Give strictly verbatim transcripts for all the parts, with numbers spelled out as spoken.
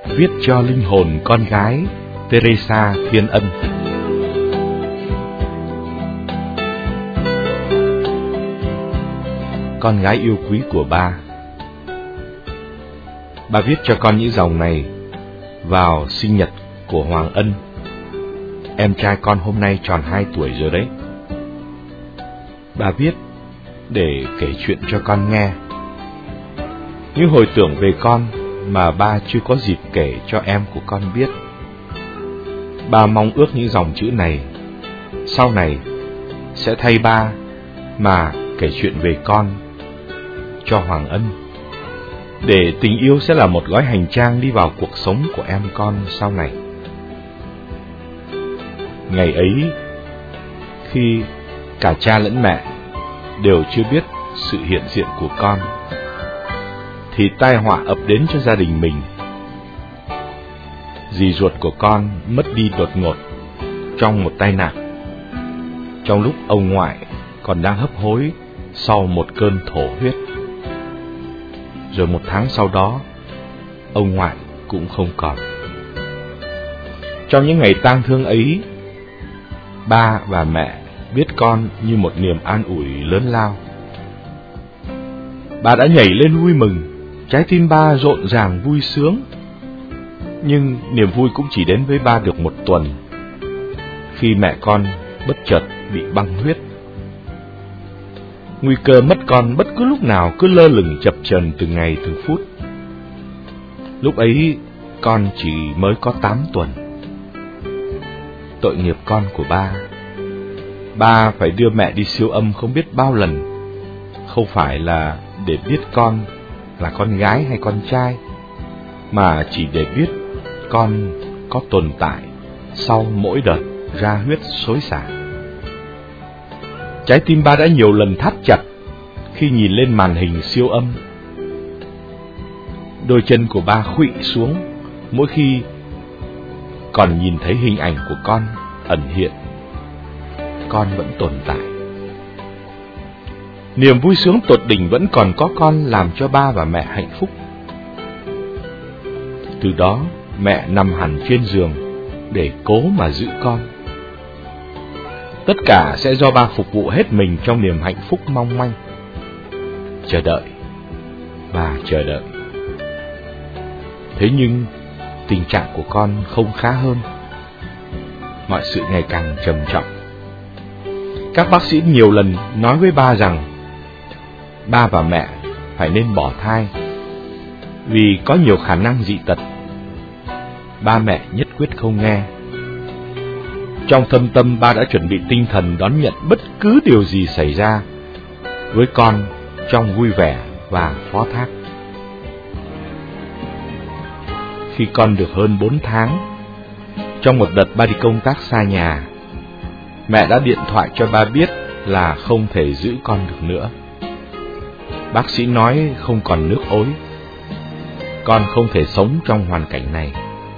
viết cho linh hồn con gái Teresa Thiên Ân. Con gái yêu quý của ba. Ba viết cho con những dòng này vào sinh nhật của Hoàng Ân. Em trai con hôm nay tròn hai tuổi rồi đấy. Ba viết để kể chuyện cho con nghe những hồi tưởng về con mà ba chưa có dịp kể cho em của con biết. Ba mong ước những dòng chữ này sau này sẽ thay ba mà kể chuyện về con cho Hoàng Ân, để tình yêu sẽ là một gói hành trang đi vào cuộc sống của em con sau này. Ngày ấy, khi cả cha lẫn mẹ đều chưa biết sự hiện diện của con, thì tai họa ập đến cho gia đình mình. Dì ruột của con mất đi đột ngột trong một tai nạn, trong lúc ông ngoại còn đang hấp hối sau một cơn thổ huyết. Rồi một tháng sau đó, ông ngoại cũng không còn. Trong những ngày tang thương ấy, ba và mẹ biết con như một niềm an ủi lớn lao. Ba đã nhảy lên vui mừng, trái tim ba rộn ràng vui sướng. Nhưng niềm vui cũng chỉ đến với ba được một tuần, khi mẹ con bất chợt bị băng huyết. Nguy cơ mất con bất cứ lúc nào cứ lơ lửng chập chờn từng ngày từng phút. Lúc ấy con chỉ mới có tám tuần. Tội nghiệp con của ba. Ba phải đưa mẹ đi siêu âm không biết bao lần, không phải là để biết con là con gái hay con trai, mà chỉ để biết con có tồn tại sau mỗi đợt ra huyết xối xả. Trái tim ba đã nhiều lần thắt chặt khi nhìn lên màn hình siêu âm. Đôi chân của ba khuỵu xuống mỗi khi còn nhìn thấy hình ảnh của con ẩn hiện. Con vẫn tồn tại. Niềm vui sướng tột đỉnh vẫn còn có con làm cho ba và mẹ hạnh phúc. Từ đó mẹ nằm hẳn trên giường để cố mà giữ con. Tất cả sẽ do ba phục vụ hết mình trong niềm hạnh phúc mong manh. Chờ đợi và chờ đợi. Thế nhưng tình trạng của con không khá hơn. Mọi sự ngày càng trầm trọng. Các bác sĩ nhiều lần nói với ba rằng ba và mẹ phải nên bỏ thai vì có nhiều khả năng dị tật. Ba mẹ nhất quyết không nghe. Trong thâm tâm ba đã chuẩn bị tinh thần đón nhận bất cứ điều gì xảy ra với con trong vui vẻ và phó thác. Khi con được hơn bốn tháng, trong một đợt ba đi công tác xa nhà, mẹ đã điện thoại cho ba biết là không thể giữ con được nữa. Bác sĩ nói không còn nước ối. Con không thể sống trong hoàn cảnh này.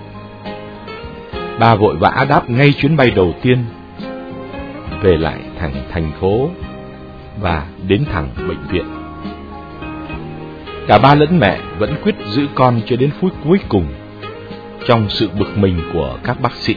Ba vội vã đáp ngay chuyến bay đầu tiên, về lại thẳng thành phố và đến thẳng bệnh viện. Cả ba lẫn mẹ vẫn quyết giữ con cho đến phút cuối cùng, trong sự bực mình của các bác sĩ.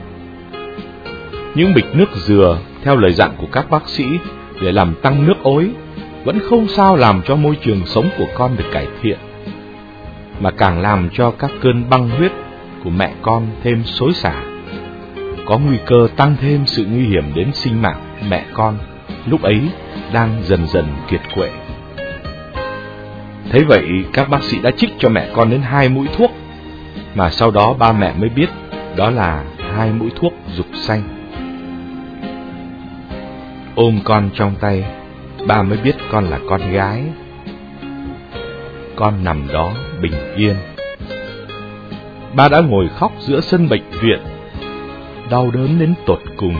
Những bịch nước dừa theo lời dặn của các bác sĩ để làm tăng nước ối vẫn không sao làm cho môi trường sống của con được cải thiện, mà càng làm cho các cơn băng huyết của mẹ con thêm xối xả, có nguy cơ tăng thêm sự nguy hiểm đến sinh mạng mẹ con lúc ấy đang dần dần kiệt quệ. Thế vậy các bác sĩ đã trích cho mẹ con đến hai mũi thuốc, mà sau đó ba mẹ mới biết đó là hai mũi thuốc dục sanh. Ôm con trong tay, ba mới biết con là con gái. Con nằm đó bình yên. Ba đã ngồi khóc giữa sân bệnh viện, đau đớn đến tột cùng.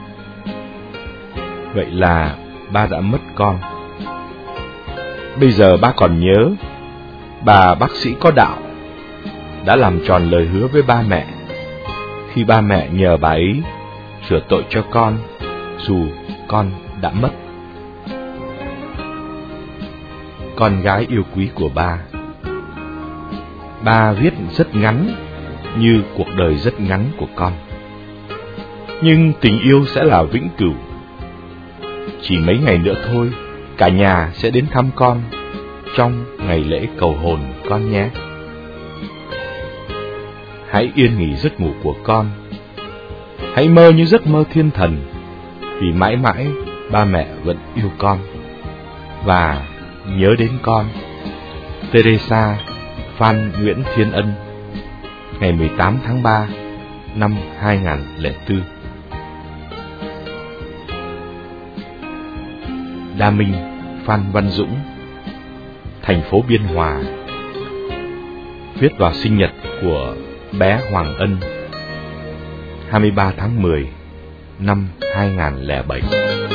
Vậy là ba đã mất con. Bây giờ ba còn nhớ, bà bác sĩ có đạo đã làm tròn lời hứa với ba mẹ, khi ba mẹ nhờ bà ấy sửa tội cho con, dù con đã mất. Con gái yêu quý của ba. ba viết rất ngắn, như cuộc đời rất ngắn của con. Nhưng tình yêu sẽ là vĩnh cửu. Chỉ mấy ngày nữa thôi, cả nhà sẽ đến thăm con trong ngày lễ cầu hồn con nhé. Hãy yên nghỉ giấc ngủ của con. Hãy mơ như giấc mơ thiên thần, vì mãi mãi ba mẹ vẫn yêu con và nhớ đến con. Teresa Phan Nguyễn Thiên Ân, ngày mười tám tháng ba năm hai nghìn không trăm lẻ bốn. Đa Minh Phan Văn Dũng, thành phố Biên Hòa, viết vào sinh nhật của bé Hoàng Ân, hai mươi ba tháng mười năm hai nghìn không trăm lẻ bảy.